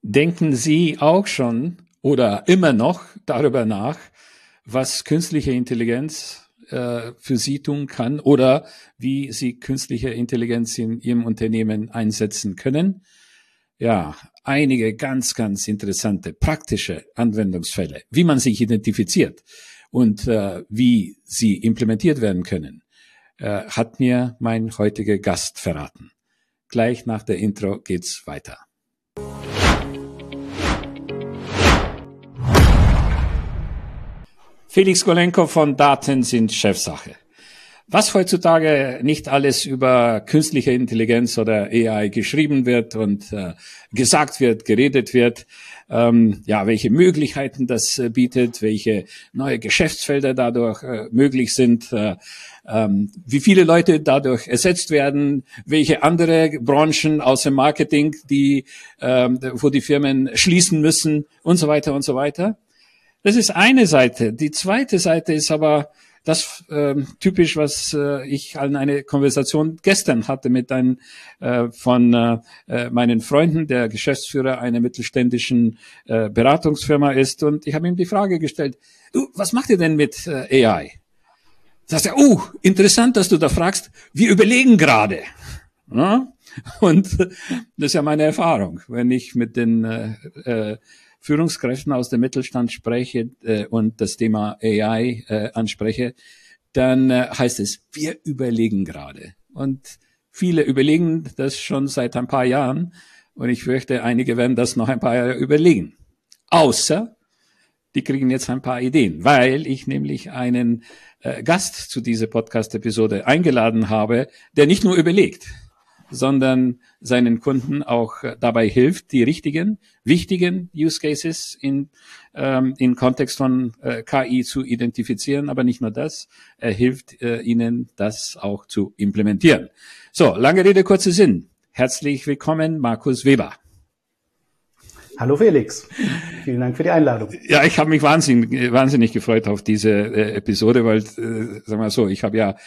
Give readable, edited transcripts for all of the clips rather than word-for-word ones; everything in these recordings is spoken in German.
Denken Sie auch schon oder immer noch darüber nach, was künstliche Intelligenz für Sie tun kann oder wie Sie künstliche Intelligenz in Ihrem Unternehmen einsetzen können? Ja, einige ganz, ganz interessante praktische Anwendungsfälle, wie man sich identifiziert und wie sie implementiert werden können, hat mir mein heutiger Gast verraten. Gleich nach der Intro geht's weiter. Felix Golenko von Daten sind Chefsache. Was heutzutage nicht alles über künstliche Intelligenz oder AI geschrieben wird und gesagt wird, geredet wird, welche Möglichkeiten das bietet, welche neue Geschäftsfelder dadurch möglich sind, wie viele Leute dadurch ersetzt werden, welche andere Branchen außer Marketing, wo die Firmen schließen müssen und so weiter und so weiter. Das ist eine Seite. Die zweite Seite ist aber das typisch, was ich an eine Konversation gestern hatte mit einem von meinen Freunden, der Geschäftsführer einer mittelständischen Beratungsfirma ist. Und ich habe ihm die Frage gestellt, du, was macht ihr denn mit AI? Sagt er, interessant, dass du da fragst. Wir überlegen gerade. Ja? Und das ist ja meine Erfahrung, wenn ich mit den Führungskräften aus dem Mittelstand spreche und das Thema AI anspreche, dann heißt es, wir überlegen gerade. Und viele überlegen das schon seit ein paar Jahren und ich fürchte, einige werden das noch ein paar Jahre überlegen. Außer, die kriegen jetzt ein paar Ideen, weil ich nämlich einen Gast zu dieser Podcast-Episode eingeladen habe, der nicht nur überlegt, sondern seinen Kunden auch dabei hilft, die richtigen, wichtigen Use Cases in Kontext von KI zu identifizieren. Aber nicht nur das, er hilft ihnen, das auch zu implementieren. So, lange Rede, kurzer Sinn. Herzlich willkommen, Markus Weber. Hallo Felix, vielen Dank für die Einladung. Ja, ich habe mich wahnsinnig gefreut auf diese Episode, weil, sagen wir mal so, ich habe ja,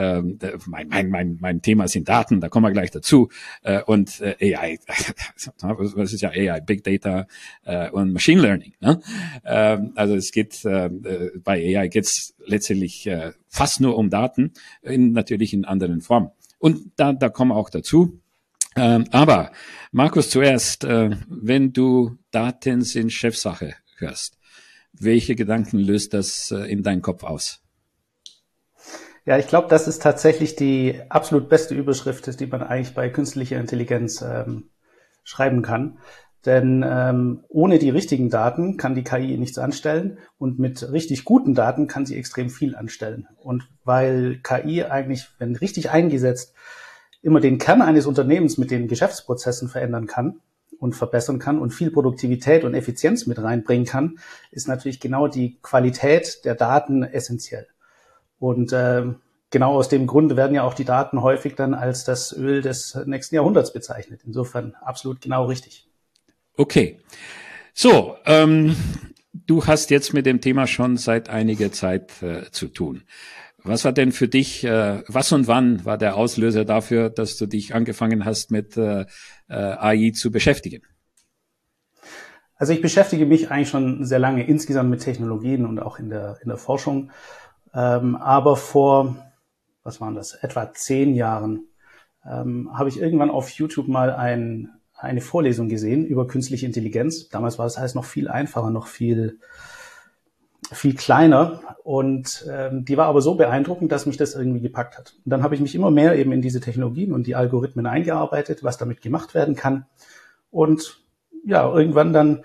mein Thema sind Daten, da kommen wir gleich dazu, und AI, was ist ja AI, Big Data und Machine Learning. Ne? Also es geht, bei AI geht's letztendlich fast nur um Daten, natürlich in anderen Formen. Und da kommen wir auch dazu. Aber Markus, zuerst, wenn du Daten sind Chefsache hörst, welche Gedanken löst das in deinem Kopf aus? Ja, ich glaube, das ist tatsächlich die absolut beste Überschrift, die man eigentlich bei künstlicher Intelligenz schreiben kann. Denn ohne die richtigen Daten kann die KI nichts anstellen und mit richtig guten Daten kann sie extrem viel anstellen. Und weil KI eigentlich, wenn richtig eingesetzt, immer den Kern eines Unternehmens mit den Geschäftsprozessen verändern kann und verbessern kann und viel Produktivität und Effizienz mit reinbringen kann, ist natürlich genau die Qualität der Daten essentiell. Und genau aus dem Grunde werden ja auch die Daten häufig dann als das Öl des nächsten Jahrhunderts bezeichnet. Insofern absolut genau richtig. Okay. So, du hast jetzt mit dem Thema schon seit einiger Zeit zu tun. Was war denn für dich, was und wann war der Auslöser dafür, dass du dich angefangen hast, mit AI zu beschäftigen? Also ich beschäftige mich eigentlich schon sehr lange insgesamt mit Technologien und auch in der Forschung. Aber vor, etwa 10 Jahren, habe ich irgendwann auf YouTube mal eine Vorlesung gesehen über künstliche Intelligenz. Damals war das alles noch viel einfacher, noch viel kleiner und die war aber so beeindruckend, dass mich das irgendwie gepackt hat. Und dann habe ich mich immer mehr eben in diese Technologien und die Algorithmen eingearbeitet, was damit gemacht werden kann. Und ja, irgendwann dann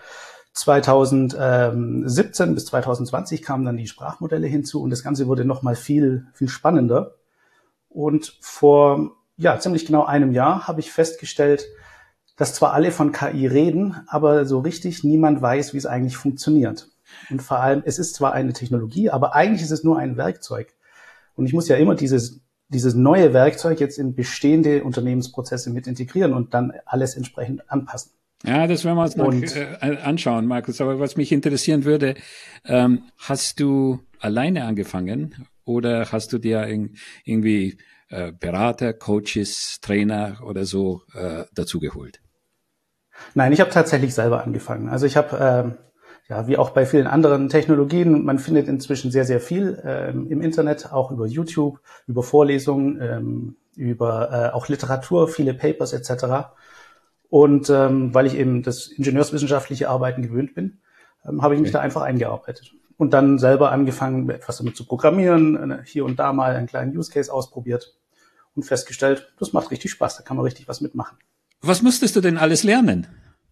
2017 bis 2020 kamen dann die Sprachmodelle hinzu und das Ganze wurde nochmal viel, viel spannender. Und vor ziemlich genau einem Jahr habe ich festgestellt, dass zwar alle von KI reden, aber so richtig niemand weiß, wie es eigentlich funktioniert. Und vor allem, es ist zwar eine Technologie, aber eigentlich ist es nur ein Werkzeug. Und ich muss ja immer dieses neue Werkzeug jetzt in bestehende Unternehmensprozesse mit integrieren und dann alles entsprechend anpassen. Ja, das werden wir uns noch anschauen, Markus. Aber was mich interessieren würde, hast du alleine angefangen oder hast du dir irgendwie Berater, Coaches, Trainer oder so dazugeholt? Nein, ich habe tatsächlich selber angefangen. Also ich habe, ja, wie auch bei vielen anderen Technologien, man findet inzwischen sehr, sehr viel im Internet, auch über YouTube, über Vorlesungen, über auch Literatur, viele Papers etc. Und weil ich eben das ingenieurswissenschaftliche Arbeiten gewöhnt bin, habe ich mich da einfach eingearbeitet. Und dann selber angefangen, etwas damit zu programmieren, hier und da mal einen kleinen Use Case ausprobiert und festgestellt, das macht richtig Spaß, da kann man richtig was mitmachen. Was musstest du denn alles lernen?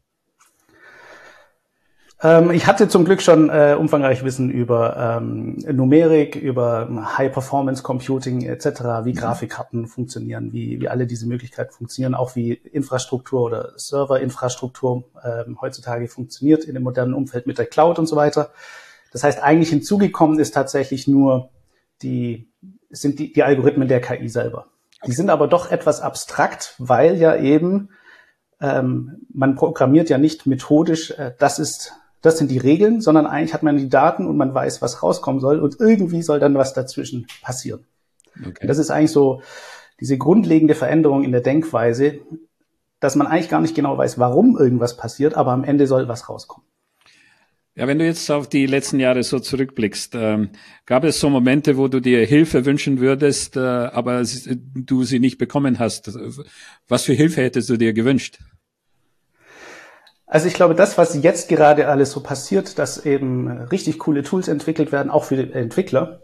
Ich hatte zum Glück schon umfangreich Wissen über Numerik, über High-Performance-Computing etc., wie Grafikkarten funktionieren, wie alle diese Möglichkeiten funktionieren, auch wie Infrastruktur oder Serverinfrastruktur heutzutage funktioniert in dem modernen Umfeld mit der Cloud und so weiter. Das heißt, eigentlich hinzugekommen ist tatsächlich nur die Algorithmen der KI selber. Die sind aber doch etwas abstrakt, weil ja eben man programmiert ja nicht methodisch, das sind die Regeln, sondern eigentlich hat man die Daten und man weiß, was rauskommen soll und irgendwie soll dann was dazwischen passieren. Okay. Das ist eigentlich so diese grundlegende Veränderung in der Denkweise, dass man eigentlich gar nicht genau weiß, warum irgendwas passiert, aber am Ende soll was rauskommen. Ja, wenn du jetzt auf die letzten Jahre so zurückblickst, gab es so Momente, wo du dir Hilfe wünschen würdest, aber du sie nicht bekommen hast? Was für Hilfe hättest du dir gewünscht? Also ich glaube, das, was jetzt gerade alles so passiert, dass eben richtig coole Tools entwickelt werden, auch für die Entwickler,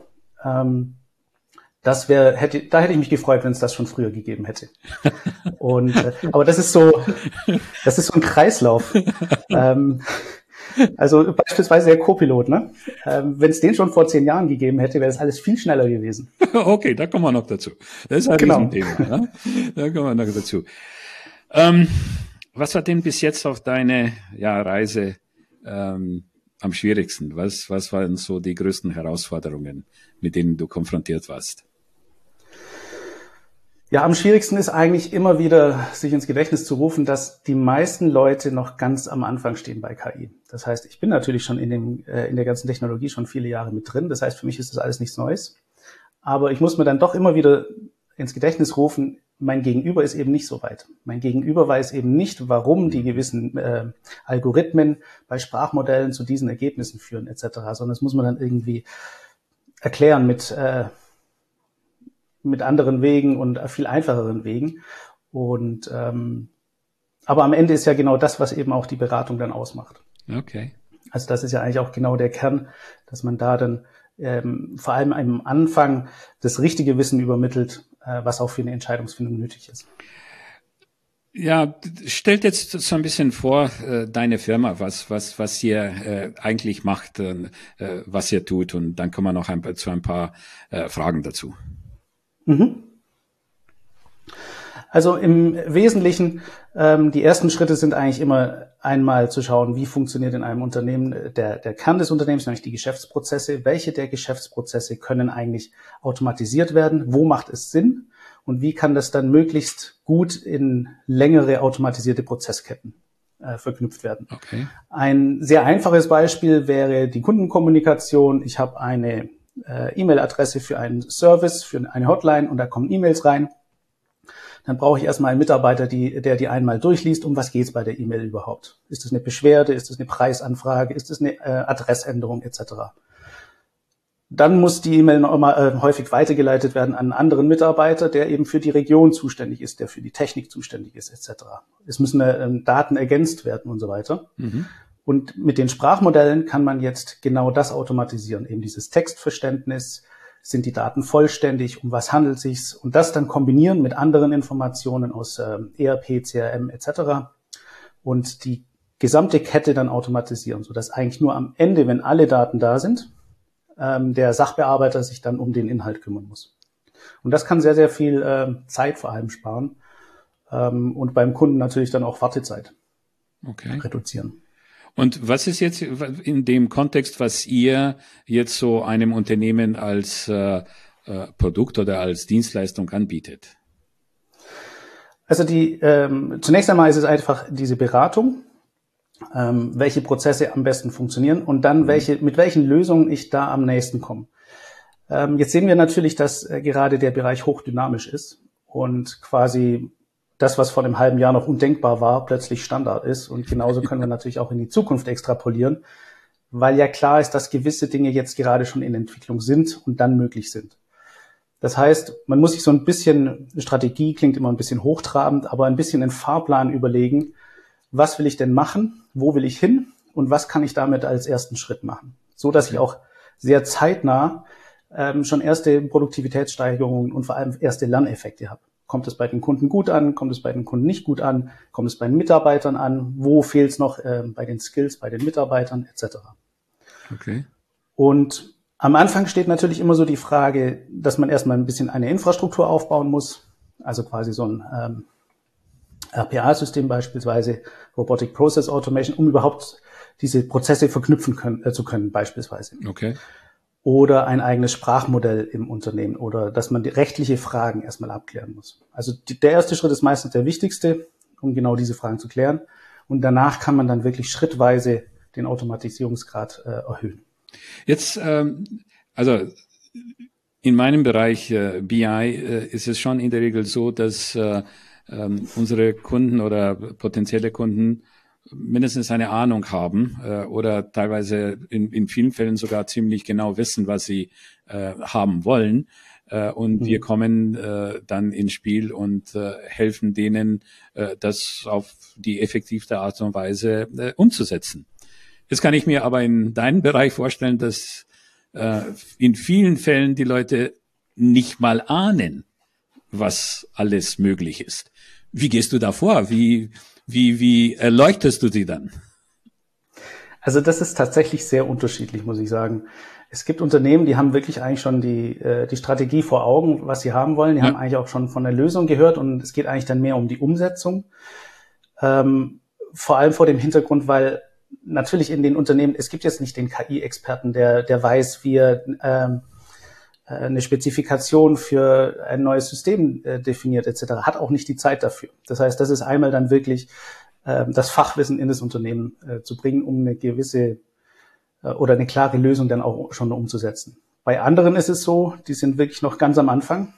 da hätte ich mich gefreut, wenn es das schon früher gegeben hätte. Und aber das ist so ein Kreislauf. Also beispielsweise der Co-Pilot, ne? Wenn es den schon vor 10 Jahren gegeben hätte, wäre das alles viel schneller gewesen. Okay, da kommen wir noch dazu. Das ist ein Riesenthema. Ne? Da kommen wir noch dazu. Was war denn bis jetzt auf deine Reise am schwierigsten? Was waren so die größten Herausforderungen, mit denen du konfrontiert warst? Ja, am schwierigsten ist eigentlich immer wieder, sich ins Gedächtnis zu rufen, dass die meisten Leute noch ganz am Anfang stehen bei KI. Das heißt, ich bin natürlich schon in der ganzen Technologie schon viele Jahre mit drin. Das heißt, für mich ist das alles nichts Neues. Aber ich muss mir dann doch immer wieder ins Gedächtnis rufen, mein Gegenüber ist eben nicht so weit. Mein Gegenüber weiß eben nicht, warum die gewissen Algorithmen bei Sprachmodellen zu diesen Ergebnissen führen etc., sondern das muss man dann irgendwie erklären mit anderen Wegen und viel einfacheren Wegen. Und aber am Ende ist ja genau das, was eben auch die Beratung dann ausmacht. Okay. Also das ist ja eigentlich auch genau der Kern, dass man da dann vor allem am Anfang das richtige Wissen übermittelt, was auch für eine Entscheidungsfindung nötig ist. Ja, stellt jetzt so ein bisschen vor, deine Firma, was ihr eigentlich macht, was ihr tut, und dann kommen wir noch zu ein paar Fragen dazu. Mhm. Also im Wesentlichen, die ersten Schritte sind eigentlich immer einmal zu schauen, wie funktioniert in einem Unternehmen der Kern des Unternehmens, nämlich die Geschäftsprozesse. Welche der Geschäftsprozesse können eigentlich automatisiert werden? Wo macht es Sinn? Und wie kann das dann möglichst gut in längere automatisierte Prozessketten verknüpft werden? Okay. Ein sehr einfaches Beispiel wäre die Kundenkommunikation. Ich habe eine E-Mail-Adresse für einen Service, für eine Hotline, und da kommen E-Mails rein. Dann brauche ich erstmal einen Mitarbeiter, der die einmal durchliest, um was geht's bei der E-Mail überhaupt. Ist das eine Beschwerde, ist das eine Preisanfrage, ist das eine Adressänderung etc. Dann muss die E-Mail noch immer häufig weitergeleitet werden an einen anderen Mitarbeiter, der eben für die Region zuständig ist, der für die Technik zuständig ist etc. Es müssen Daten ergänzt werden und so weiter. Mhm. Und mit den Sprachmodellen kann man jetzt genau das automatisieren, eben dieses Textverständnis. Sind die Daten vollständig? Um was handelt es sich? Und das dann kombinieren mit anderen Informationen aus ERP, CRM etc. und die gesamte Kette dann automatisieren, sodass eigentlich nur am Ende, wenn alle Daten da sind, der Sachbearbeiter sich dann um den Inhalt kümmern muss. Und das kann sehr, sehr viel Zeit vor allem sparen und beim Kunden natürlich dann auch Wartezeit reduzieren. Und was ist jetzt in dem Kontext, was ihr jetzt so einem Unternehmen als Produkt oder als Dienstleistung anbietet? Also zunächst einmal ist es einfach diese Beratung, welche Prozesse am besten funktionieren und dann mit welchen Lösungen ich da am nächsten komme. Jetzt sehen wir natürlich, dass gerade der Bereich hochdynamisch ist und quasi das, was vor einem halben Jahr noch undenkbar war, plötzlich Standard ist. Und genauso können wir natürlich auch in die Zukunft extrapolieren, weil ja klar ist, dass gewisse Dinge jetzt gerade schon in Entwicklung sind und dann möglich sind. Das heißt, man muss sich so ein bisschen, Strategie klingt immer ein bisschen hochtrabend, aber ein bisschen einen Fahrplan überlegen, was will ich denn machen, wo will ich hin und was kann ich damit als ersten Schritt machen, so dass ich auch sehr zeitnah schon erste Produktivitätssteigerungen und vor allem erste Lerneffekte habe. Kommt es bei den Kunden gut an? Kommt es bei den Kunden nicht gut an? Kommt es bei den Mitarbeitern an? Wo fehlt es noch bei den Skills, bei den Mitarbeitern etc.? Okay. Und am Anfang steht natürlich immer so die Frage, dass man erstmal ein bisschen eine Infrastruktur aufbauen muss, also quasi so ein RPA-System beispielsweise, Robotic Process Automation, um überhaupt diese Prozesse verknüpfen zu können beispielsweise. Okay. Oder ein eigenes Sprachmodell im Unternehmen oder dass man die rechtliche Fragen erstmal abklären muss. Also der erste Schritt ist meistens der wichtigste, um genau diese Fragen zu klären. Und danach kann man dann wirklich schrittweise den Automatisierungsgrad erhöhen. Jetzt, also in meinem Bereich BI ist es schon in der Regel so, dass unsere Kunden oder potenzielle Kunden mindestens eine Ahnung haben oder teilweise in vielen Fällen sogar ziemlich genau wissen, was sie haben wollen. Und wir kommen dann ins Spiel und helfen denen, das auf die effektivste Art und Weise umzusetzen. Jetzt kann ich mir aber in deinem Bereich vorstellen, dass in vielen Fällen die Leute nicht mal ahnen, was alles möglich ist. Wie gehst du da vor? Wie erleuchtest du sie dann? Also das ist tatsächlich sehr unterschiedlich, muss ich sagen. Es gibt Unternehmen, die haben wirklich eigentlich schon die Strategie vor Augen, was sie haben wollen. Die haben eigentlich auch schon von der Lösung gehört und es geht eigentlich dann mehr um die Umsetzung. Vor allem vor dem Hintergrund, weil natürlich in den Unternehmen, es gibt jetzt nicht den KI-Experten, der weiß, wie er eine Spezifikation für ein neues System definiert etc., hat auch nicht die Zeit dafür. Das heißt, das ist einmal dann wirklich das Fachwissen in das Unternehmen zu bringen, um eine gewisse oder eine klare Lösung dann auch schon umzusetzen. Bei anderen ist es so, die sind wirklich noch ganz am Anfang,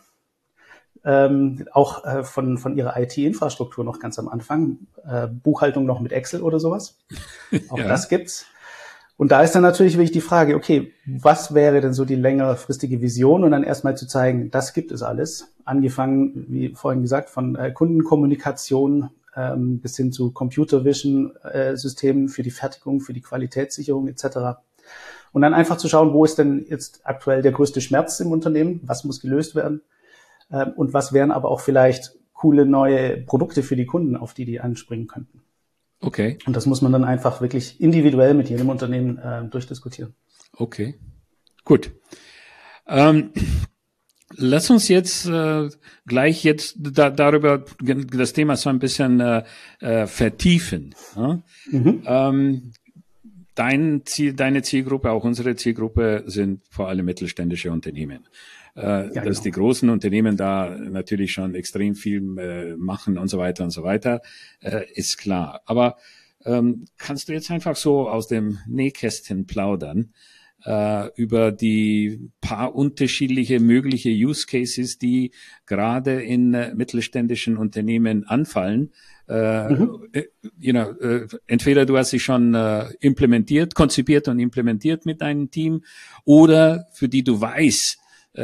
auch von ihrer IT-Infrastruktur noch ganz am Anfang, Buchhaltung noch mit Excel oder sowas. Auch ja. Das gibt's. Und da ist dann natürlich wirklich die Frage, okay, was wäre denn so die längerfristige Vision? Und dann erstmal zu zeigen, das gibt es alles. Angefangen, wie vorhin gesagt, von Kundenkommunikation bis hin zu Computer Vision Systemen für die Fertigung, für die Qualitätssicherung etc. Und dann einfach zu schauen, wo ist denn jetzt aktuell der größte Schmerz im Unternehmen? Was muss gelöst werden? Und was wären aber auch vielleicht coole neue Produkte für die Kunden, auf die anspringen könnten? Okay. Und das muss man dann einfach wirklich individuell mit jedem Unternehmen durchdiskutieren. Okay, gut. Lass uns jetzt gleich jetzt darüber das Thema so ein bisschen vertiefen. Ja? Mhm. Deine Zielgruppe, auch unsere Zielgruppe sind vor allem mittelständische Unternehmen. Dass die großen Unternehmen da natürlich schon extrem viel machen und so weiter, ist klar. Aber kannst du jetzt einfach so aus dem Nähkästchen plaudern über die paar unterschiedliche mögliche Use Cases, die gerade in mittelständischen Unternehmen anfallen? Entweder du hast sie schon konzipiert und implementiert mit deinem Team, oder für die du weißt,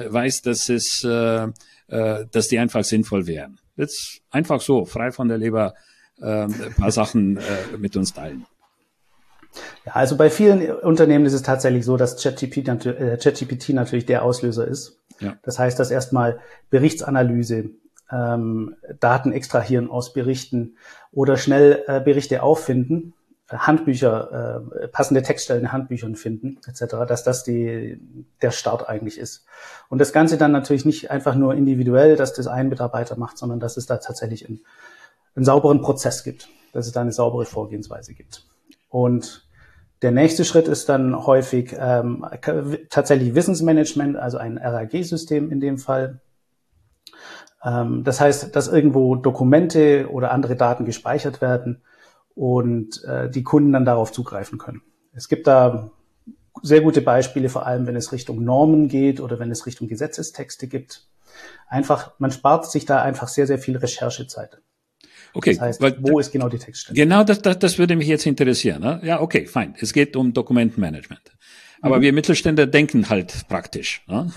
dass die einfach sinnvoll wären. Jetzt einfach so, frei von der Leber, ein paar Sachen mit uns teilen. Ja, also bei vielen Unternehmen ist es tatsächlich so, dass ChatGPT natürlich der Auslöser ist. Ja. Das heißt, dass erstmal Berichtsanalyse, Daten extrahieren aus Berichten oder schnell Berichte auffinden, Handbücher, passende Textstellen in Handbüchern finden, etc., dass das der Start eigentlich ist. Und das Ganze dann natürlich nicht einfach nur individuell, dass das ein Mitarbeiter macht, sondern dass es da tatsächlich einen sauberen Prozess gibt, dass es da eine saubere Vorgehensweise gibt. Und der nächste Schritt ist dann häufig tatsächlich Wissensmanagement, also ein RAG-System in dem Fall. Das heißt, dass irgendwo Dokumente oder andere Daten gespeichert werden und die Kunden dann darauf zugreifen können. Es gibt da sehr gute Beispiele, vor allem wenn es Richtung Normen geht oder wenn es Richtung Gesetzestexte gibt. Man spart sich da einfach sehr, sehr viel Recherchezeit. Okay. Das heißt, wo ist genau die Textstelle? Genau, das würde mich jetzt interessieren. Ne? Ja, okay, fein. Es geht um Dokumentenmanagement. Aber wir Mittelständler denken halt praktisch. Ne?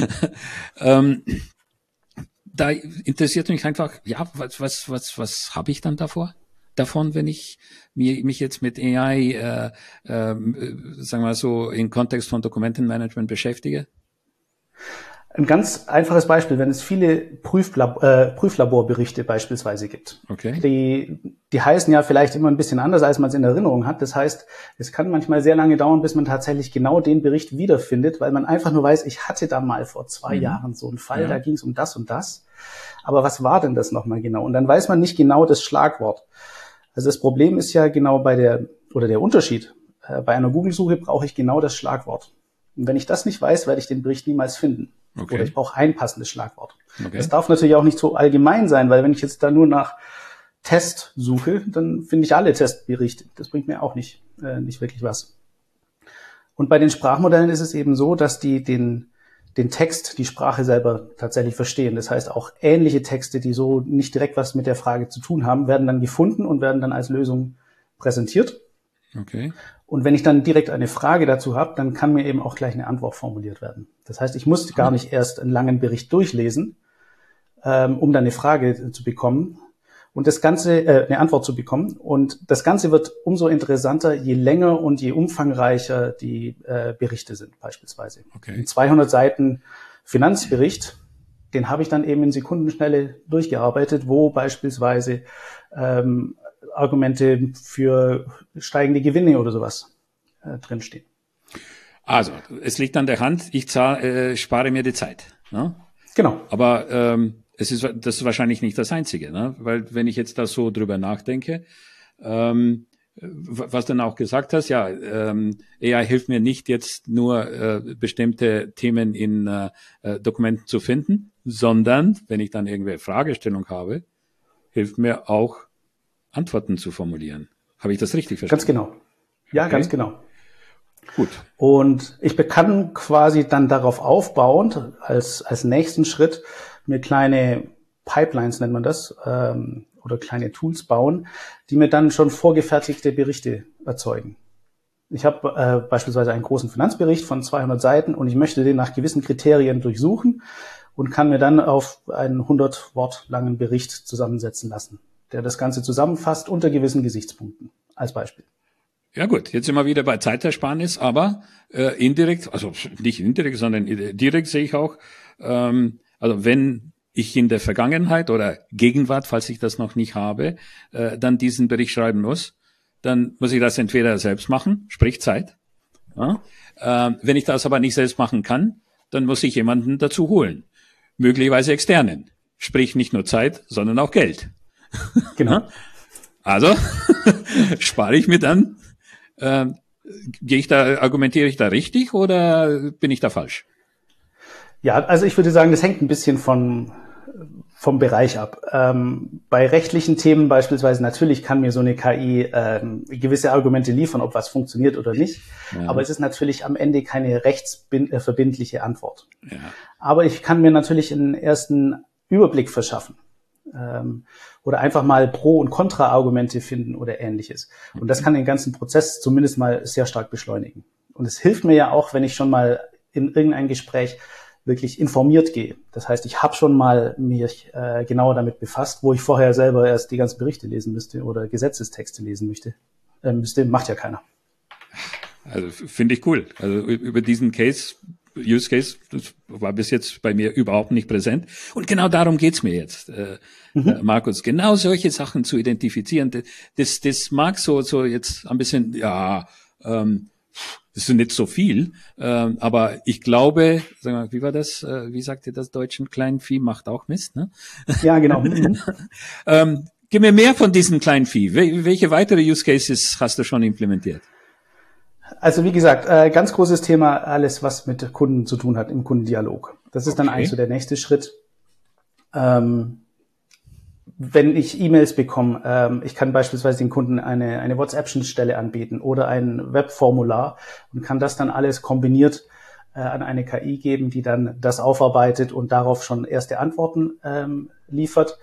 Da interessiert mich einfach, ja, was habe ich dann davon, wenn ich mich jetzt mit AI, sagen wir mal so, im Kontext von Dokumentenmanagement beschäftige? Ein ganz einfaches Beispiel, wenn es viele Prüflaborberichte beispielsweise gibt. Okay. Die heißen ja vielleicht immer ein bisschen anders, als man es in Erinnerung hat. Das heißt, es kann manchmal sehr lange dauern, bis man tatsächlich genau den Bericht wiederfindet, weil man einfach nur weiß, ich hatte da mal vor 2 Jahren so einen Fall, da ging es um das und das. Aber was war denn das nochmal genau? Und dann weiß man nicht genau das Schlagwort. Also das Problem ist ja genau der Unterschied. Bei einer Google-Suche brauche ich genau das Schlagwort. Und wenn ich das nicht weiß, werde ich den Bericht niemals finden. Okay. Oder ich brauche ein passendes Schlagwort. Okay. Das darf natürlich auch nicht so allgemein sein, weil wenn ich jetzt da nur nach Test suche, dann finde ich alle Testberichte. Das bringt mir auch nicht wirklich was. Und bei den Sprachmodellen ist es eben so, dass die den Text, die Sprache selber tatsächlich verstehen. Das heißt, auch ähnliche Texte, die so nicht direkt was mit der Frage zu tun haben, werden dann gefunden und werden dann als Lösung präsentiert. Okay. Und wenn ich dann direkt eine Frage dazu habe, dann kann mir eben auch gleich eine Antwort formuliert werden. Das heißt, ich muss gar nicht erst einen langen Bericht durchlesen, um dann eine Frage zu bekommen und das Ganze, eine Antwort zu bekommen. Und das Ganze wird umso interessanter, je länger und je umfangreicher die Berichte sind, beispielsweise. Okay. Ein 200 Seiten Finanzbericht, den habe ich dann eben in Sekundenschnelle durchgearbeitet, wo beispielsweise Argumente für steigende Gewinne oder sowas drinstehen. Also, es liegt an der Hand, ich spare mir die Zeit. Ne? Genau. Aber das ist wahrscheinlich nicht das Einzige, ne? Weil wenn ich jetzt da so drüber nachdenke, was du dann auch gesagt hast, ja, AI hilft mir nicht jetzt nur bestimmte Themen in Dokumenten zu finden, sondern wenn ich dann irgendwelche Fragestellung habe, hilft mir auch Antworten zu formulieren. Habe ich das richtig verstanden? Ganz genau. Ja, okay. Ganz genau. Gut. Und ich kann quasi dann darauf aufbauend als nächsten Schritt mir kleine Pipelines, nennt man das, oder kleine Tools bauen, die mir dann schon vorgefertigte Berichte erzeugen. Ich habe beispielsweise einen großen Finanzbericht von 200 Seiten und ich möchte den nach gewissen Kriterien durchsuchen und kann mir dann auf einen 100 Wort langen Bericht zusammensetzen lassen, der das Ganze zusammenfasst unter gewissen Gesichtspunkten, als Beispiel. Ja gut, jetzt sind wir wieder bei Zeitersparnis, aber indirekt, also nicht indirekt, sondern direkt sehe ich auch, also wenn ich in der Vergangenheit oder Gegenwart, falls ich das noch nicht habe, dann diesen Bericht schreiben muss, dann muss ich das entweder selbst machen, sprich Zeit. Ja? Wenn ich das aber nicht selbst machen kann, dann muss ich jemanden dazu holen, möglicherweise externen, sprich nicht nur Zeit, sondern auch Geld. Genau. Also spare ich mir dann, argumentiere ich da richtig oder bin ich da falsch? Ja, also ich würde sagen, das hängt ein bisschen vom Bereich ab. Bei rechtlichen Themen beispielsweise, natürlich kann mir so eine KI gewisse Argumente liefern, ob was funktioniert oder nicht. Ja. Aber es ist natürlich am Ende keine rechtsverbindliche Antwort. Ja. Aber ich kann mir natürlich einen ersten Überblick verschaffen. Oder einfach mal Pro- und Kontra-Argumente finden oder Ähnliches. Und das kann den ganzen Prozess zumindest mal sehr stark beschleunigen. Und es hilft mir ja auch, wenn ich schon mal in irgendein Gespräch wirklich informiert gehe. Das heißt, ich habe schon mal mich genauer damit befasst, wo ich vorher selber erst die ganzen Berichte lesen müsste oder Gesetzestexte lesen müsste, macht ja keiner. Also finde ich cool. Also über diesen Use Case, das war bis jetzt bei mir überhaupt nicht präsent. Und genau darum geht's mir jetzt, Markus. Genau solche Sachen zu identifizieren. Das mag so jetzt ein bisschen, ja, das ist nicht so viel, aber ich glaube, sag mal, wie war das? Wie sagte das Deutschen? Kleinvieh macht auch Mist, ne? Ja, genau. Gib mir mehr von diesen Kleinvieh. Welche weitere Use Cases hast du schon implementiert? Also wie gesagt, ganz großes Thema, alles was mit Kunden zu tun hat im Kundendialog. Das ist dann eigentlich so der nächste Schritt. Wenn ich E-Mails bekomme, ich kann beispielsweise den Kunden eine WhatsApp-Schnittstelle anbieten oder ein Webformular und kann das dann alles kombiniert an eine KI geben, die dann das aufarbeitet und darauf schon erste Antworten liefert.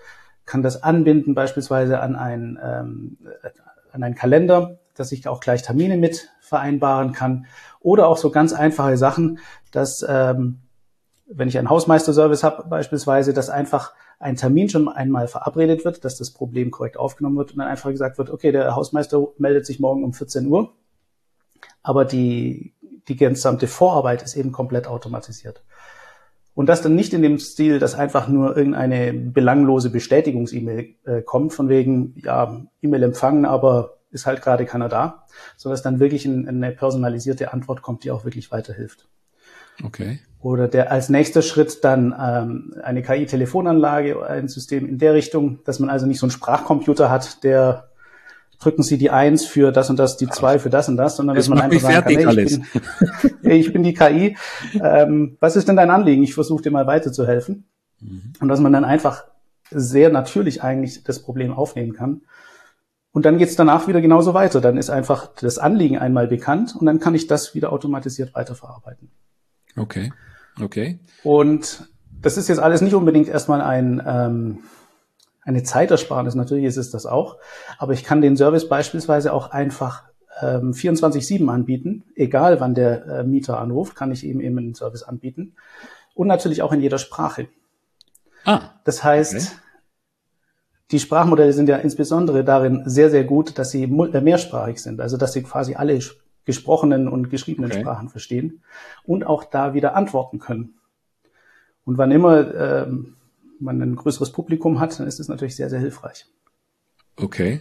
kann das anbinden beispielsweise an einen Kalender, dass ich auch gleich Termine mit vereinbaren kann. Oder auch so ganz einfache Sachen, dass wenn ich einen Hausmeisterservice habe beispielsweise, dass einfach ein Termin schon einmal verabredet wird, dass das Problem korrekt aufgenommen wird und dann einfach gesagt wird, okay, der Hausmeister meldet sich morgen um 14 Uhr, aber die gesamte Vorarbeit ist eben komplett automatisiert. Und das dann nicht in dem Stil, dass einfach nur irgendeine belanglose Bestätigungs-E-Mail kommt, von wegen, ja, E-Mail empfangen, aber ist halt gerade keiner da, sondern dass dann wirklich eine personalisierte Antwort kommt, die auch wirklich weiterhilft. Okay. Oder der als nächster Schritt dann eine KI-Telefonanlage, ein System in der Richtung, dass man also nicht so einen Sprachcomputer hat, der drücken Sie die 1 für das und das, die 2 für das und das, sondern dass man einfach sagen kann, hey, ich bin die KI, was ist denn dein Anliegen? Ich versuche dir mal weiterzuhelfen. Und dass man dann einfach sehr natürlich eigentlich das Problem aufnehmen kann. Und dann geht's danach wieder genauso weiter. Dann ist einfach das Anliegen einmal bekannt und dann kann ich das wieder automatisiert weiterverarbeiten. Okay. Und das ist jetzt alles nicht unbedingt erstmal eine Zeitersparnis, natürlich ist es das auch, aber ich kann den Service beispielsweise auch einfach 24/7 anbieten, egal wann der Mieter anruft, kann ich ihm eben einen Service anbieten und natürlich auch in jeder Sprache. Das heißt, Die Sprachmodelle sind ja insbesondere darin sehr, sehr gut, dass sie mehrsprachig sind, also dass sie quasi alle gesprochenen und geschriebenen Sprachen verstehen und auch da wieder antworten können. Und wann immer man ein größeres Publikum hat, dann ist es natürlich sehr, sehr hilfreich. Okay.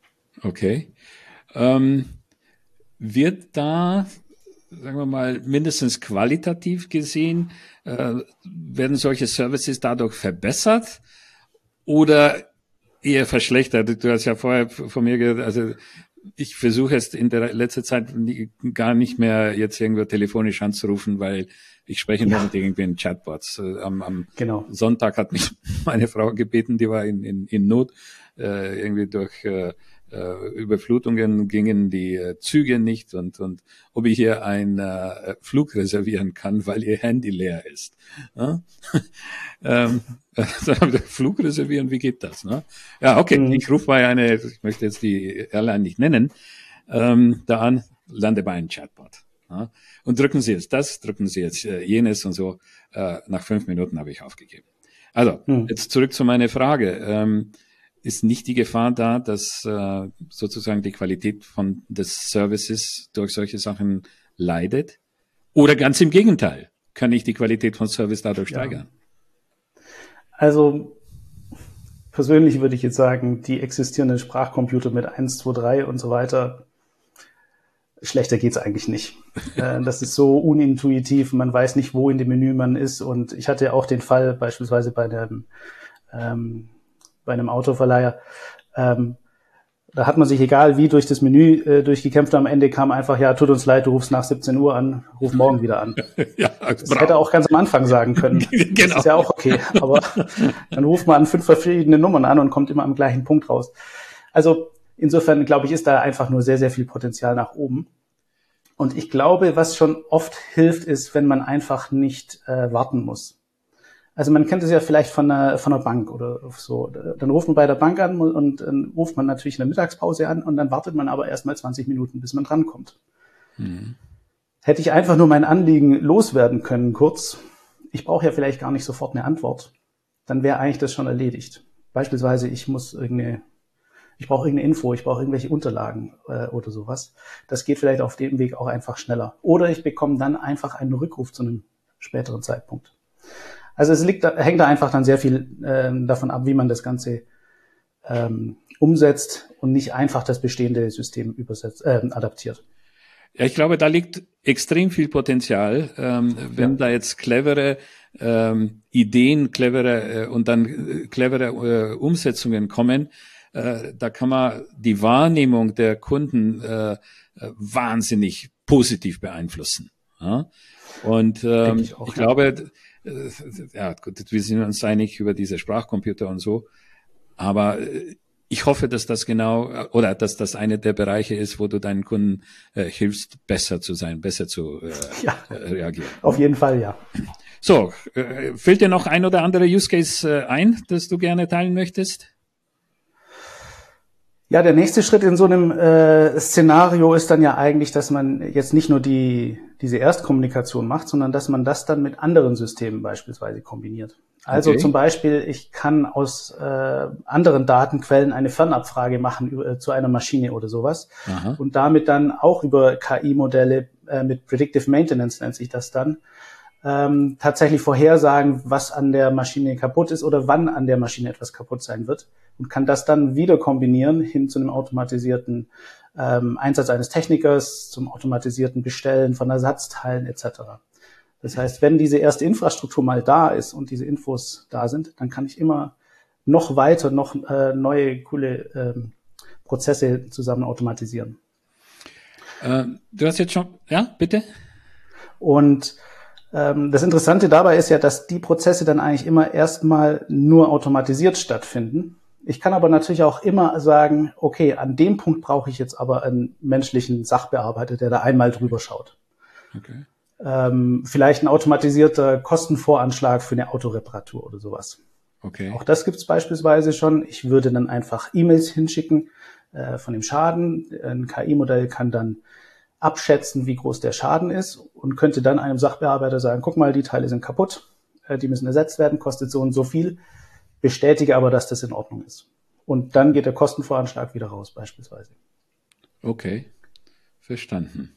Wird da, sagen wir mal, mindestens qualitativ gesehen, werden solche Services dadurch verbessert oder eher verschlechtert? Du hast ja vorher von mir gehört, also ich versuche es in der letzten Zeit gar nicht mehr jetzt irgendwo telefonisch anzurufen, weil ich spreche nur mit irgendwelchen Chatbots. Am Sonntag hat mich meine Frau gebeten, die war in Not, irgendwie durch Überflutungen gingen die Züge nicht und ob ich hier einen Flug reservieren kann, weil ihr Handy leer ist. Ja? Flug reservieren, wie geht das? Ne? Ja, okay, ich rufe bei ich möchte jetzt die Airline nicht nennen, da an, lande bei einem Chatbot. Ja? Und drücken Sie jetzt das, drücken Sie jetzt jenes und so. Nach 5 Minuten habe ich aufgegeben. Also, jetzt zurück zu meiner Frage. Ist nicht die Gefahr da, dass sozusagen die Qualität des Services durch solche Sachen leidet? Oder ganz im Gegenteil, kann ich die Qualität von Service dadurch steigern? Also persönlich würde ich jetzt sagen, die existierenden Sprachcomputer mit 1, 2, 3 und so weiter, schlechter geht's eigentlich nicht. Das ist so unintuitiv, man weiß nicht, wo in dem Menü man ist. Und ich hatte auch den Fall beispielsweise bei einem Autoverleiher, da hat man sich egal wie durch das Menü durchgekämpft. Am Ende kam einfach, ja, tut uns leid, du rufst nach 17 Uhr an, ruf morgen wieder an. Ja, das hätte auch ganz am Anfang sagen können. Das ist ja auch okay. Aber dann ruft man an 5 verschiedene Nummern an und kommt immer am gleichen Punkt raus. Also insofern, glaube ich, ist da einfach nur sehr, sehr viel Potenzial nach oben. Und ich glaube, was schon oft hilft, ist, wenn man einfach nicht warten muss. Also man kennt es ja vielleicht von einer Bank oder so. Dann ruft man bei der Bank an und dann ruft man natürlich in der Mittagspause an und dann wartet man aber erstmal 20 Minuten, bis man drankommt. Hätte ich einfach nur mein Anliegen loswerden können, kurz, ich brauche ja vielleicht gar nicht sofort eine Antwort, dann wäre eigentlich das schon erledigt. Beispielsweise, ich brauche irgendeine Info, ich brauche irgendwelche Unterlagen oder sowas. Das geht vielleicht auf dem Weg auch einfach schneller. Oder ich bekomme dann einfach einen Rückruf zu einem späteren Zeitpunkt. Also hängt da einfach dann sehr viel davon ab, wie man das Ganze umsetzt und nicht einfach das bestehende System adaptiert. Ja, ich glaube, da liegt extrem viel Potenzial, wenn da jetzt clevere Ideen, clevere Umsetzungen kommen. Da kann man die Wahrnehmung der Kunden wahnsinnig positiv beeinflussen. Ja? Und ich glaube, ja, gut, wir sind uns einig über diese Sprachcomputer und so, aber ich hoffe, dass das oder dass das eine der Bereiche ist, wo du deinen Kunden hilfst, besser zu sein, besser zu reagieren. Auf jeden Fall, ja. So, fällt dir noch ein oder andere Use Case ein, das du gerne teilen möchtest? Ja, der nächste Schritt in so einem Szenario ist dann ja eigentlich, dass man jetzt nicht nur diese Erstkommunikation macht, sondern dass man das dann mit anderen Systemen beispielsweise kombiniert. Also zum Beispiel, ich kann aus anderen Datenquellen eine Fernabfrage machen zu einer Maschine oder sowas. Aha. Und damit dann auch über KI-Modelle mit Predictive Maintenance nennt sich das dann, tatsächlich vorhersagen, was an der Maschine kaputt ist oder wann an der Maschine etwas kaputt sein wird und kann das dann wieder kombinieren hin zu einem automatisierten Einsatz eines Technikers, zum automatisierten Bestellen von Ersatzteilen etc. Das heißt, wenn diese erste Infrastruktur mal da ist und diese Infos da sind, dann kann ich immer noch weiter, noch neue, coole Prozesse zusammen automatisieren. Du hast jetzt schon, ja, bitte? Und das Interessante dabei ist ja, dass die Prozesse dann eigentlich immer erstmal nur automatisiert stattfinden. Ich kann aber natürlich auch immer sagen, okay, an dem Punkt brauche ich jetzt aber einen menschlichen Sachbearbeiter, der da einmal drüber schaut. Okay. Vielleicht ein automatisierter Kostenvoranschlag für eine Autoreparatur oder sowas. Okay. Auch das gibt es beispielsweise schon. Ich würde dann einfach E-Mails hinschicken von dem Schaden. Ein KI-Modell kann dann abschätzen, wie groß der Schaden ist und könnte dann einem Sachbearbeiter sagen, guck mal, die Teile sind kaputt, die müssen ersetzt werden, kostet so und so viel, bestätige aber, dass das in Ordnung ist. Und dann geht der Kostenvoranschlag wieder raus beispielsweise. Okay, verstanden.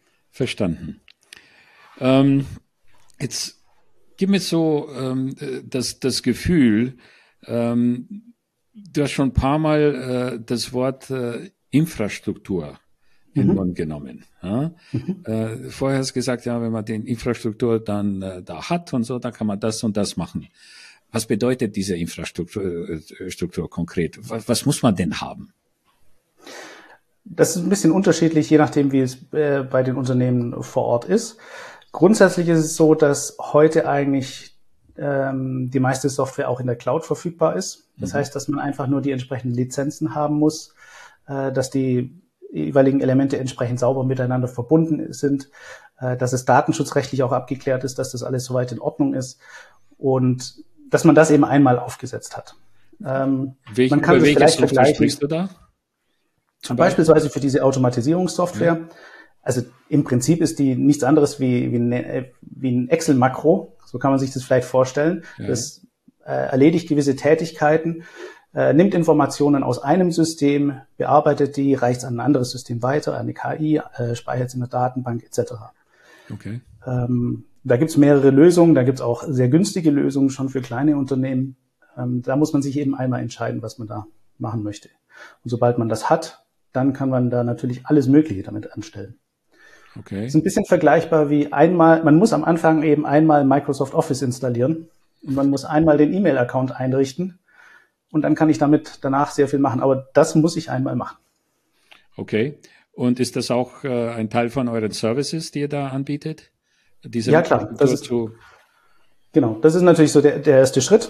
Jetzt gib mir so das Gefühl, du hast schon ein paar Mal das Wort Infrastruktur in den Mund genommen. Ja? Vorher hast du gesagt, ja, wenn man die Infrastruktur dann da hat und so, dann kann man das und das machen. Was bedeutet diese Infrastruktur konkret? Was muss man denn haben? Das ist ein bisschen unterschiedlich, je nachdem, wie es bei den Unternehmen vor Ort ist. Grundsätzlich ist es so, dass heute eigentlich die meiste Software auch in der Cloud verfügbar ist. Das heißt, dass man einfach nur die entsprechenden Lizenzen haben muss, dass die jeweiligen Elemente entsprechend sauber miteinander verbunden sind, dass es datenschutzrechtlich auch abgeklärt ist, dass das alles soweit in Ordnung ist und dass man das eben einmal aufgesetzt hat. Man kann das vielleicht vergleichen. Sprichst du da? Beispielsweise für diese Automatisierungssoftware. Ja. Also im Prinzip ist die nichts anderes wie ein Excel-Makro. So kann man sich das vielleicht vorstellen. Ja. Das erledigt gewisse Tätigkeiten, nimmt Informationen aus einem System, bearbeitet die, reicht es an ein anderes System weiter, an eine KI, speichert es in der Datenbank etc. Okay. Da gibt es mehrere Lösungen, da gibt es auch sehr günstige Lösungen schon für kleine Unternehmen. Da muss man sich eben einmal entscheiden, was man da machen möchte. Und sobald man das hat, dann kann man da natürlich alles Mögliche damit anstellen. Okay. Das ist ein bisschen vergleichbar wie man muss am Anfang eben einmal Microsoft Office installieren und man muss einmal den E-Mail-Account einrichten und dann kann ich damit danach sehr viel machen. Aber das muss ich einmal machen. Okay. Und ist das auch ein Teil von euren Services, die ihr da anbietet? Ja, klar. Das ist natürlich so der erste Schritt.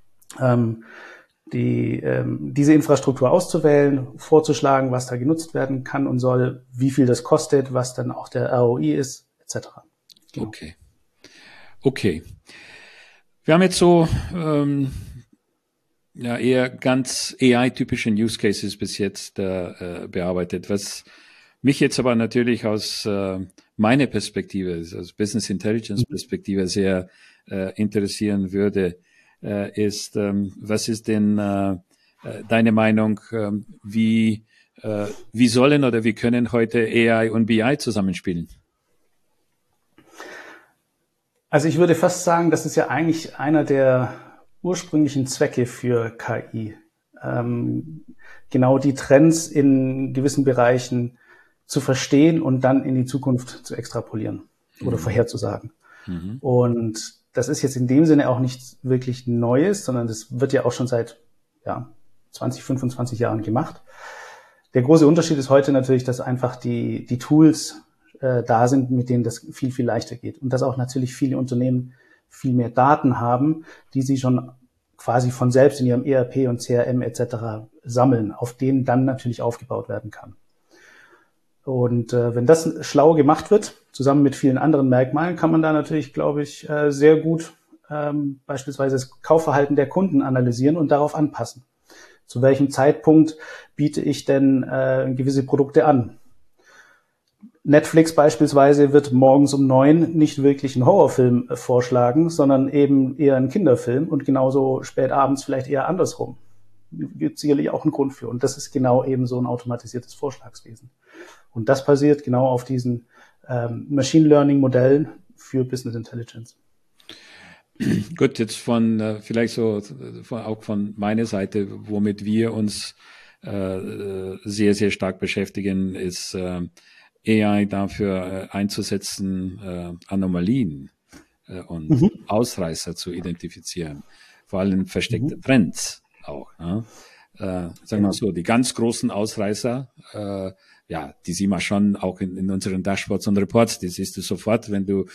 Diese Infrastruktur auszuwählen, vorzuschlagen, was da genutzt werden kann und soll, wie viel das kostet, was dann auch der ROI ist, etc. Genau. Okay. Wir haben jetzt so eher ganz AI-typischen Use Cases bis jetzt bearbeitet. Was mich jetzt aber natürlich aus meiner Perspektive, aus Business Intelligence Perspektive sehr interessieren würde, ist, was ist denn deine Meinung, wie sollen oder wie können heute AI und BI zusammenspielen? Also ich würde fast sagen, das ist ja eigentlich einer der ursprünglichen Zwecke für KI. Genau die Trends in gewissen Bereichen zu verstehen und dann in die Zukunft zu extrapolieren oder vorherzusagen. Und das ist jetzt in dem Sinne auch nichts wirklich Neues, sondern das wird ja auch schon seit 20, 25 Jahren gemacht. Der große Unterschied ist heute natürlich, dass einfach die Tools da sind, mit denen das viel, viel leichter geht. Und dass auch natürlich viele Unternehmen viel mehr Daten haben, die sie schon quasi von selbst in ihrem ERP und CRM etc. sammeln, auf denen dann natürlich aufgebaut werden kann. Und wenn das schlau gemacht wird, zusammen mit vielen anderen Merkmalen, kann man da natürlich, glaube ich, sehr gut beispielsweise das Kaufverhalten der Kunden analysieren und darauf anpassen. Zu welchem Zeitpunkt biete ich denn gewisse Produkte an? Netflix beispielsweise wird morgens um 9 nicht wirklich einen Horrorfilm vorschlagen, sondern eben eher einen Kinderfilm und genauso spät abends vielleicht eher andersrum. Gibt sicherlich auch einen Grund für. Und das ist genau eben so ein automatisiertes Vorschlagswesen. Und das basiert genau auf diesen Machine Learning Modellen für Business Intelligence. Gut, jetzt vielleicht so auch von meiner Seite, womit wir uns sehr, sehr stark beschäftigen, ist AI dafür einzusetzen, Anomalien und Ausreißer zu identifizieren, vor allem versteckte Trends auch. Ne? Sagen wir mal so, die ganz großen Ausreißer, die sehen wir schon auch in unseren Dashboards und Reports. Die siehst du sofort, wenn du,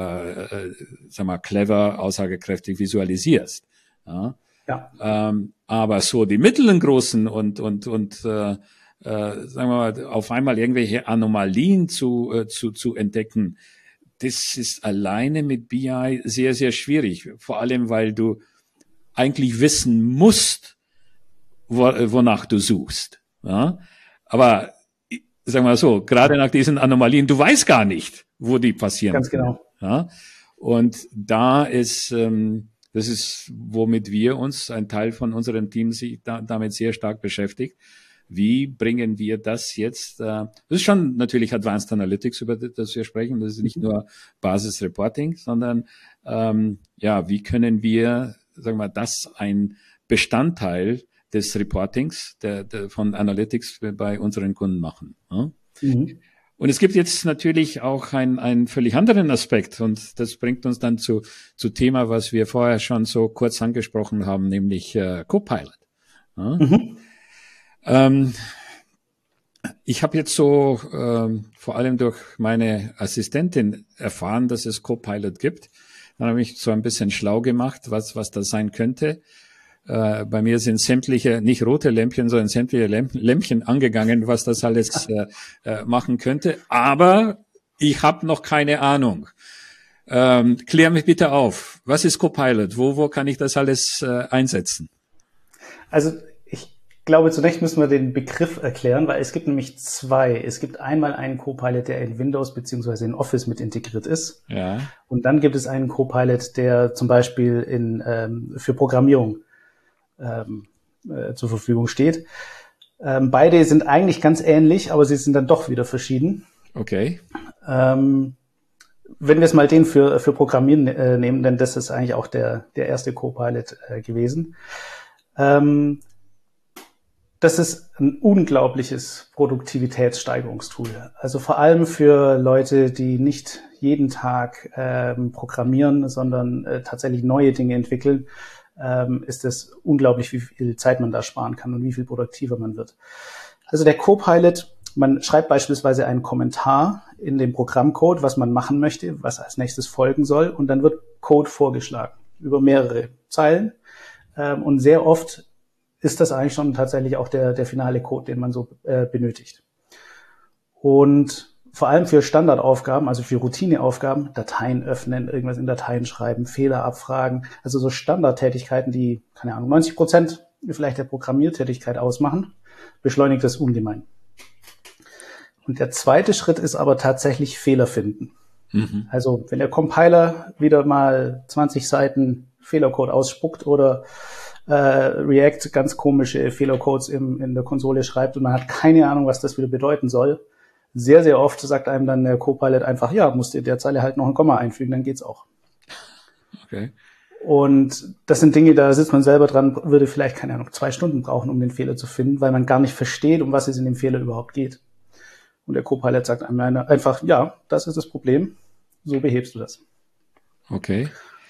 clever, aussagekräftig visualisierst. Ja. Aber so die mittleren großen und sagen wir mal, auf einmal irgendwelche Anomalien zu entdecken, das ist alleine mit BI sehr, sehr schwierig. Vor allem, weil du eigentlich wissen musst, wonach du suchst. Ja? Aber sagen wir mal so, gerade nach diesen Anomalien, du weißt gar nicht, wo die passieren. Ganz genau. Ja? Und da ist, das ist, womit wir uns, ein Teil von unserem Team sich damit sehr stark beschäftigt. Wie bringen wir das jetzt? Das ist schon natürlich Advanced Analytics, über das wir sprechen. Das ist nicht nur Basis Reporting, sondern wie können wir, sagen wir, das ein Bestandteil des Reportings, von Analytics bei unseren Kunden machen. Ja? Und es gibt jetzt natürlich auch einen völlig anderen Aspekt, und das bringt uns dann zu Thema, was wir vorher schon so kurz angesprochen haben, nämlich Copilot. Ja? Ich habe jetzt so vor allem durch meine Assistentin erfahren, dass es Copilot gibt. Dann habe ich so ein bisschen schlau gemacht, was das sein könnte. Bei mir sind sämtliche, nicht rote Lämpchen, sondern sämtliche Lämpchen angegangen, was das alles machen könnte. Aber ich habe noch keine Ahnung. Klär mich bitte auf. Was ist Copilot? Wo kann ich das alles einsetzen? Also ich glaube, zunächst müssen wir den Begriff erklären, weil es gibt nämlich zwei. Es gibt einmal einen Copilot, der in Windows beziehungsweise in Office mit integriert ist. Ja. Und dann gibt es einen Copilot, der zum Beispiel für Programmierung zur Verfügung steht. Beide sind eigentlich ganz ähnlich, aber sie sind dann doch wieder verschieden. Okay. Wenn wir es mal den für Programmieren nehmen, denn das ist eigentlich auch der erste Copilot gewesen. Das ist ein unglaubliches Produktivitätssteigerungstool. Also vor allem für Leute, die nicht jeden Tag programmieren, sondern tatsächlich neue Dinge entwickeln, ist es unglaublich, wie viel Zeit man da sparen kann und wie viel produktiver man wird. Also der Copilot, man schreibt beispielsweise einen Kommentar in dem Programmcode, was man machen möchte, was als nächstes folgen soll, und dann wird Code vorgeschlagen über mehrere Zeilen. Und sehr oft ist das eigentlich schon tatsächlich auch der finale Code, den man so benötigt. Und vor allem für Standardaufgaben, also für Routineaufgaben, Dateien öffnen, irgendwas in Dateien schreiben, Fehler abfragen, also so Standardtätigkeiten, die, 90% vielleicht der Programmiertätigkeit ausmachen, beschleunigt das ungemein. Und der zweite Schritt ist aber tatsächlich Fehler finden. Also wenn der Compiler wieder mal 20 Seiten Fehlercode ausspuckt oder React ganz komische Fehlercodes in der Konsole schreibt und man hat keine Ahnung, was das wieder bedeuten soll, sehr, sehr oft sagt einem dann der Copilot einfach, ja, musst du in der Zeile halt noch ein Komma einfügen, dann geht's auch. Okay. Und das sind Dinge, da sitzt man selber dran, würde vielleicht, 2 Stunden brauchen, um den Fehler zu finden, weil man gar nicht versteht, um was es in dem Fehler überhaupt geht. Und der Copilot sagt einem einfach, ja, das ist das Problem, so behebst du das. Okay.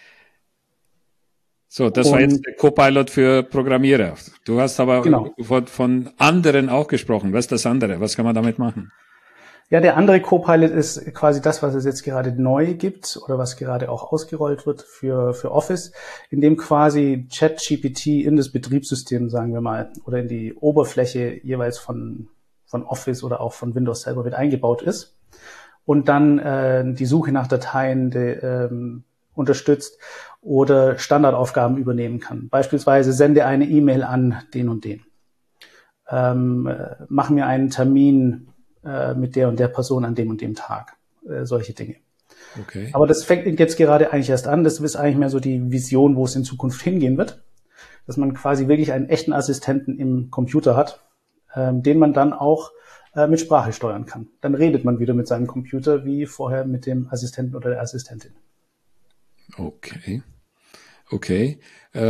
So, das war jetzt der Copilot für Programmierer. Du hast aber von anderen auch gesprochen. Was ist das andere? Was kann man damit machen? Ja, der andere Copilot ist quasi das, was es jetzt gerade neu gibt oder was gerade auch ausgerollt wird für Office, in dem quasi ChatGPT in das Betriebssystem, sagen wir mal, oder in die Oberfläche jeweils von Office oder auch von Windows selber mit eingebaut ist und dann die Suche nach Dateien unterstützt oder Standardaufgaben übernehmen kann. Beispielsweise sende eine E-Mail an den und den. Mach mir einen Termin mit der und der Person an dem und dem Tag. Solche Dinge. Okay. Aber das fängt jetzt gerade eigentlich erst an. Das ist eigentlich mehr so die Vision, wo es in Zukunft hingehen wird. Dass man quasi wirklich einen echten Assistenten im Computer hat, den man dann auch mit Sprache steuern kann. Dann redet man wieder mit seinem Computer wie vorher mit dem Assistenten oder der Assistentin. Okay. Okay.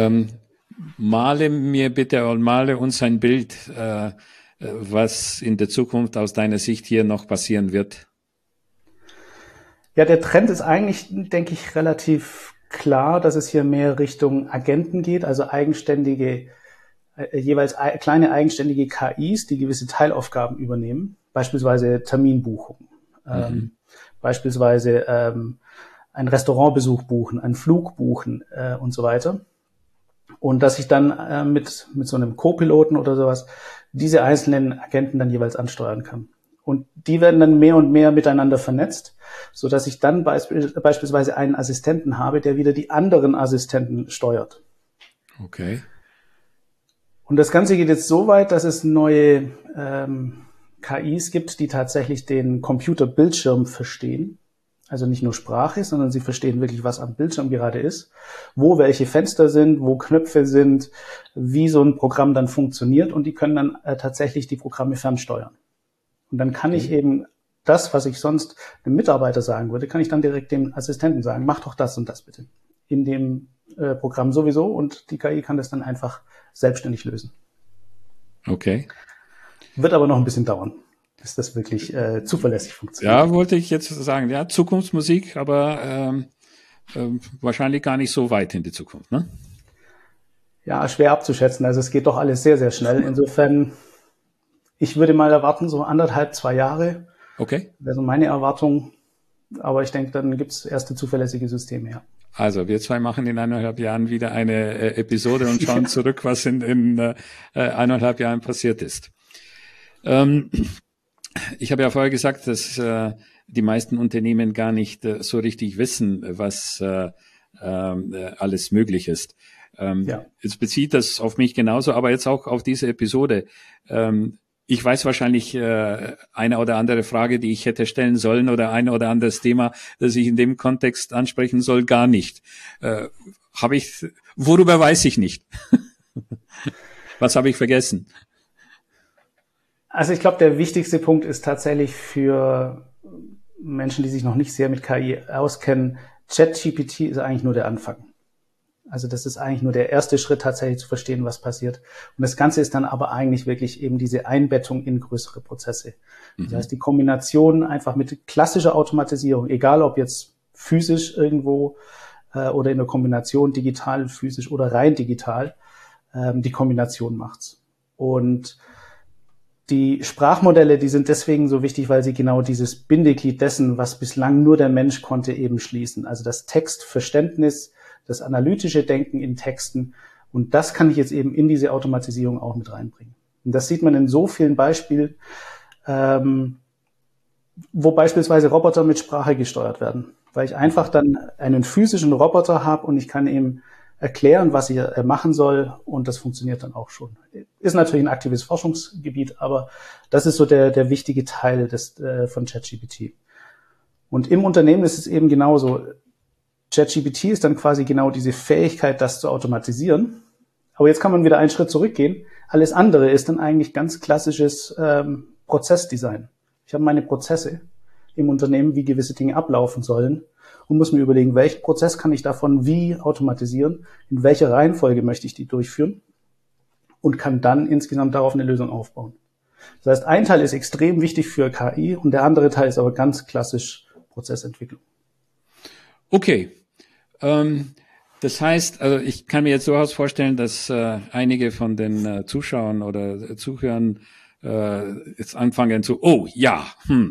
Male uns ein Bild, was in der Zukunft aus deiner Sicht hier noch passieren wird. Ja, der Trend ist eigentlich, denke ich, relativ klar, dass es hier mehr Richtung Agenten geht, also jeweils kleine eigenständige KIs, die gewisse Teilaufgaben übernehmen, beispielsweise Terminbuchung, beispielsweise einen Restaurantbesuch buchen, einen Flug buchen und so weiter. Und dass ich dann mit so einem Co-Piloten oder sowas diese einzelnen Agenten dann jeweils ansteuern kann. Und die werden dann mehr und mehr miteinander vernetzt, so dass ich dann beispielsweise einen Assistenten habe, der wieder die anderen Assistenten steuert. Okay. Und das Ganze geht jetzt so weit, dass es neue KIs gibt, die tatsächlich den Computerbildschirm verstehen. Also nicht nur Sprache, sondern sie verstehen wirklich, was am Bildschirm gerade ist, wo welche Fenster sind, wo Knöpfe sind, wie so ein Programm dann funktioniert und die können dann tatsächlich die Programme fernsteuern. Und dann kann ich eben das, was ich sonst einem Mitarbeiter sagen würde, kann ich dann direkt dem Assistenten sagen, mach doch das und das bitte. In dem Programm sowieso und die KI kann das dann einfach selbstständig lösen. Okay. Wird aber noch ein bisschen dauern, bis das wirklich zuverlässig funktioniert. Ja, wollte ich jetzt sagen, ja, Zukunftsmusik, aber wahrscheinlich gar nicht so weit in die Zukunft, ne? Ja, schwer abzuschätzen. Also es geht doch alles sehr, sehr schnell. Insofern, ich würde mal erwarten, so 1,5, 2 Jahre. Okay. Wäre so meine Erwartung. Aber ich denke, dann gibt es erste zuverlässige Systeme, ja. Also wir zwei machen in 1,5 Jahren wieder eine Episode und schauen zurück, was in 1,5 Jahren passiert ist. Ich habe ja vorher gesagt, dass die meisten Unternehmen gar nicht so richtig wissen, was alles möglich ist. Ja. Jetzt bezieht das auf mich genauso, aber jetzt auch auf diese Episode. Ich weiß wahrscheinlich eine oder andere Frage, die ich hätte stellen sollen oder ein oder anderes Thema, das ich in dem Kontext ansprechen soll, gar nicht. Worüber weiß ich nicht? Was habe ich vergessen? Also ich glaube, der wichtigste Punkt ist tatsächlich für Menschen, die sich noch nicht sehr mit KI auskennen, ChatGPT ist eigentlich nur der Anfang. Also das ist eigentlich nur der erste Schritt, tatsächlich zu verstehen, was passiert. Und das Ganze ist dann aber eigentlich wirklich eben diese Einbettung in größere Prozesse. Das heißt, die Kombination einfach mit klassischer Automatisierung, egal ob jetzt physisch irgendwo oder in der Kombination digital, physisch oder rein digital, die Kombination macht's. Und die Sprachmodelle, die sind deswegen so wichtig, weil sie genau dieses Bindeglied dessen, was bislang nur der Mensch konnte, eben schließen. Also das Textverständnis, das analytische Denken in Texten. Und das kann ich jetzt eben in diese Automatisierung auch mit reinbringen. Und das sieht man in so vielen Beispielen, wo beispielsweise Roboter mit Sprache gesteuert werden. Weil ich einfach dann einen physischen Roboter habe und ich kann ihm erklären, was er machen soll. Und das funktioniert dann auch schon. Ist natürlich ein aktives Forschungsgebiet, aber das ist so der wichtige Teil von ChatGPT. Und im Unternehmen ist es eben genauso. ChatGPT ist dann quasi genau diese Fähigkeit, das zu automatisieren. Aber jetzt kann man wieder einen Schritt zurückgehen. Alles andere ist dann eigentlich ganz klassisches Prozessdesign. Ich habe meine Prozesse im Unternehmen, wie gewisse Dinge ablaufen sollen und muss mir überlegen, welchen Prozess kann ich davon wie automatisieren, in welcher Reihenfolge möchte ich die durchführen und kann dann insgesamt darauf eine Lösung aufbauen. Das heißt, ein Teil ist extrem wichtig für KI und der andere Teil ist aber ganz klassisch Prozessentwicklung. Okay. Das heißt, also ich kann mir jetzt durchaus vorstellen, dass einige von den Zuschauern oder Zuhörern jetzt anfangen zu, oh ja,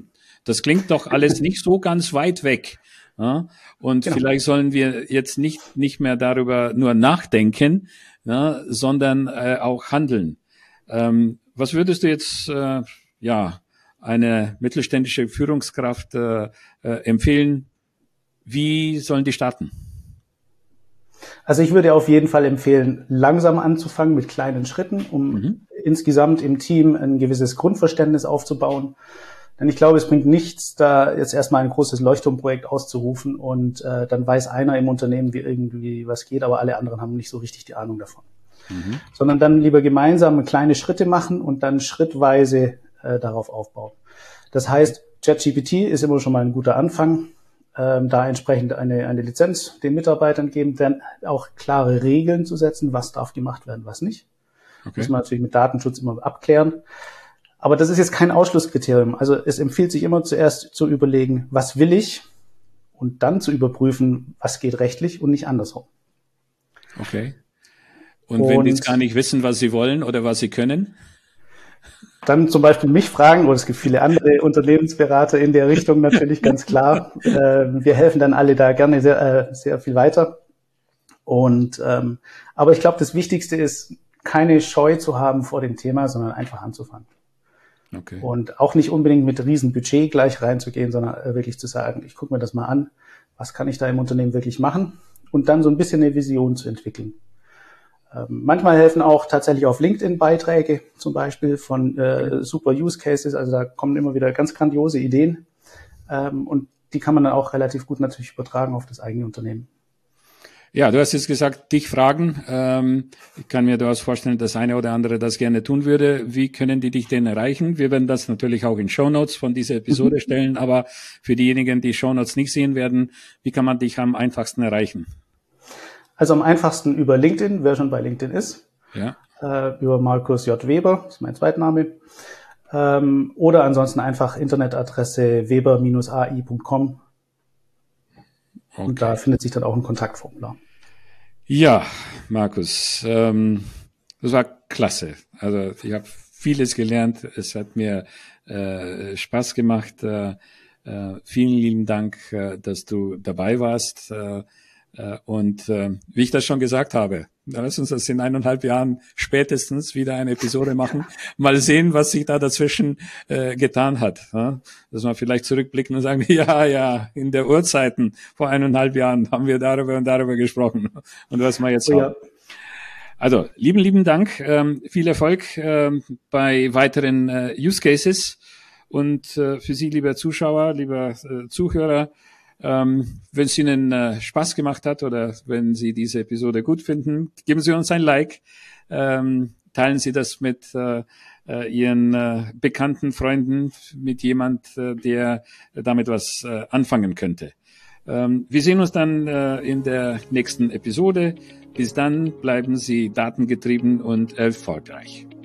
Das klingt doch alles nicht so ganz weit weg. Ja? Und Genau. Vielleicht sollen wir jetzt nicht mehr darüber nur nachdenken, ja, sondern auch handeln. Was würdest du jetzt eine mittelständische Führungskraft empfehlen? Wie sollen die starten? Also ich würde auf jeden Fall empfehlen, langsam anzufangen mit kleinen Schritten, um insgesamt im Team ein gewisses Grundverständnis aufzubauen. Denn ich glaube, es bringt nichts, da jetzt erstmal ein großes Leuchtturmprojekt auszurufen und dann weiß einer im Unternehmen, wie irgendwie was geht, aber alle anderen haben nicht so richtig die Ahnung davon. Sondern dann lieber gemeinsam kleine Schritte machen und dann schrittweise darauf aufbauen. Das heißt, ChatGPT ist immer schon mal ein guter Anfang. Da entsprechend eine Lizenz den Mitarbeitern geben, dann auch klare Regeln zu setzen, was darf gemacht werden, was nicht. Okay. Muss man natürlich mit Datenschutz immer abklären. Aber das ist jetzt kein Ausschlusskriterium. Also es empfiehlt sich immer zuerst zu überlegen, was will ich, und dann zu überprüfen, was geht rechtlich und nicht andersrum. Okay. Und wenn die jetzt gar nicht wissen, was sie wollen oder was sie können? Dann zum Beispiel mich fragen, oder es gibt viele andere Unternehmensberater in der Richtung natürlich, ganz klar. Wir helfen dann alle da gerne sehr viel weiter. Aber ich glaube, das Wichtigste ist, keine Scheu zu haben vor dem Thema, sondern einfach anzufangen. Okay. Und auch nicht unbedingt mit riesen Budget gleich reinzugehen, sondern wirklich zu sagen, ich gucke mir das mal an, was kann ich da im Unternehmen wirklich machen, und dann so ein bisschen eine Vision zu entwickeln. Manchmal helfen auch tatsächlich auf LinkedIn Beiträge, zum Beispiel von super Use Cases. Also da kommen immer wieder ganz grandiose Ideen, und die kann man dann auch relativ gut natürlich übertragen auf das eigene Unternehmen. Ja, du hast jetzt gesagt, dich fragen. Ich kann mir durchaus vorstellen, dass eine oder andere das gerne tun würde. Wie können die dich denn erreichen? Wir werden das natürlich auch in Shownotes von dieser Episode stellen, aber für diejenigen, die Shownotes nicht sehen werden, wie kann man dich am einfachsten erreichen? Also am einfachsten über LinkedIn, wer schon bei LinkedIn ist. Ja. Über Markus J. Weber, das ist mein Zweitname. Oder ansonsten einfach Internetadresse weber-ai.com. Okay. Und da findet sich dann auch ein Kontaktformular. Ja, Markus, das war klasse. Also ich habe vieles gelernt. Es hat mir Spaß gemacht. Vielen lieben Dank, dass du dabei warst. Und wie ich das schon gesagt habe, lass uns das in 1,5 Jahren spätestens wieder eine Episode machen. Mal sehen, was sich da dazwischen getan hat. Ja? Dass wir vielleicht zurückblicken und sagen, ja, in der Urzeiten vor 1,5 Jahren haben wir darüber und darüber gesprochen. Und was wir jetzt haben. Also, lieben Dank. Viel Erfolg bei weiteren Use Cases. Und für Sie, lieber Zuschauer, lieber Zuhörer, wenn es Ihnen Spaß gemacht hat oder wenn Sie diese Episode gut finden, geben Sie uns ein Like, teilen Sie das mit Ihren bekannten Freunden, mit jemand, der damit was anfangen könnte. Wir sehen uns dann in der nächsten Episode. Bis dann bleiben Sie datengetrieben und erfolgreich.